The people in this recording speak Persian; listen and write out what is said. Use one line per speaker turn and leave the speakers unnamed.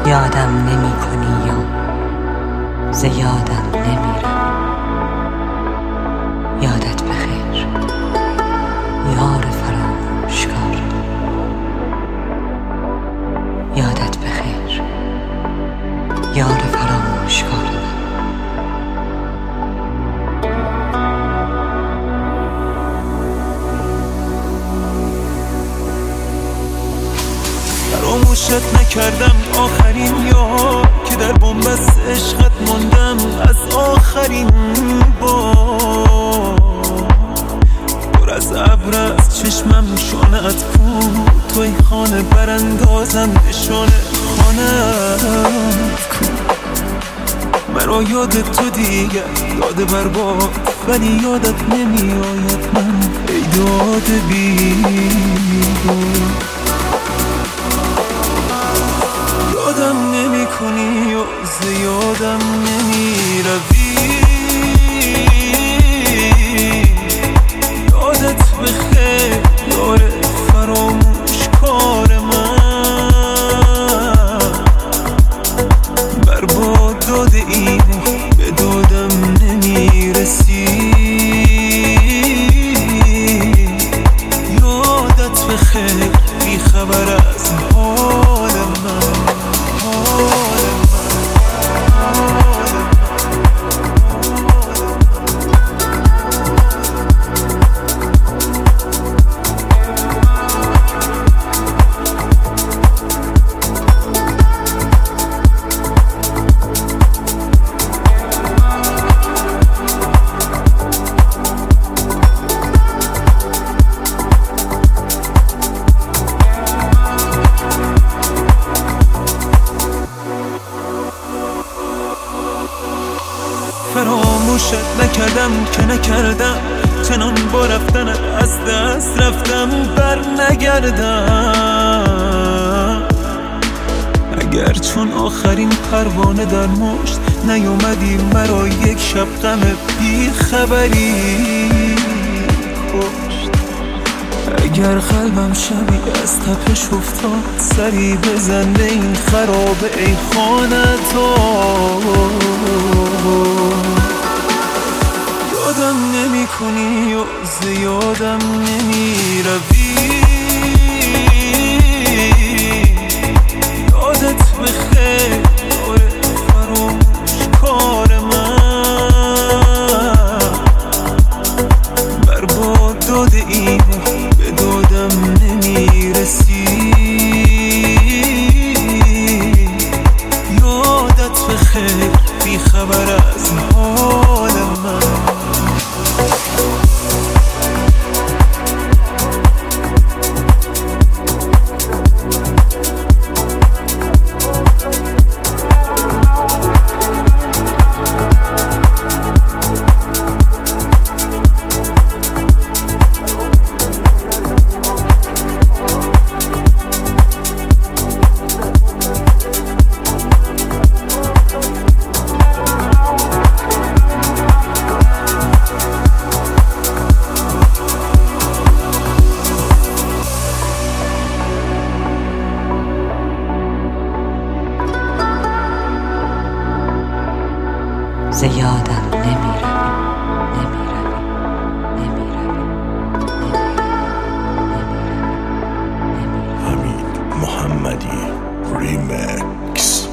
یادم نمی کنی و ز یادم نمی روی. یادت بخیر یار فراموشکار. یادت بخیر یار فراموشکار.
فراموشت نکردم آخرین یار که در بنبست عشقت ماندم از آخرین بار. پر از ابر از چشمم شانه‌ات کو، توی خانه براندازم نشانه خانه‌ات کو. مرا یاد تو دیگر یاد برباد، ولی یادت نمی آید من ای داد بیدار. یادم نمی کنی و زیادم نمی روی. یادت بخیر یار فراموشکار من. برباد داده ای به دادم نمی رسی. یادت بخیر بی خبر از حال من. فراموشت نکردم که نکردم، چنان با رفتنت از دست رفتم بر نگردم. اگر چون آخرین پروانه در مشت نیومدی مرا یک شب غم بی خبری کشت. اگر قلبم شبی از تپش افتاد سری بزن به این خرابه ای خانه تو. یادم نمی کنی و زیادم نمی روی. یادت بخیر یار فراموشکار من. برباد داده ای به دادم نمی رسی. یادت بخیر بی خبر از حال من.
ز یادم نمی روی. نمی روی. نمی روی.
حمید محمدی ریمکس.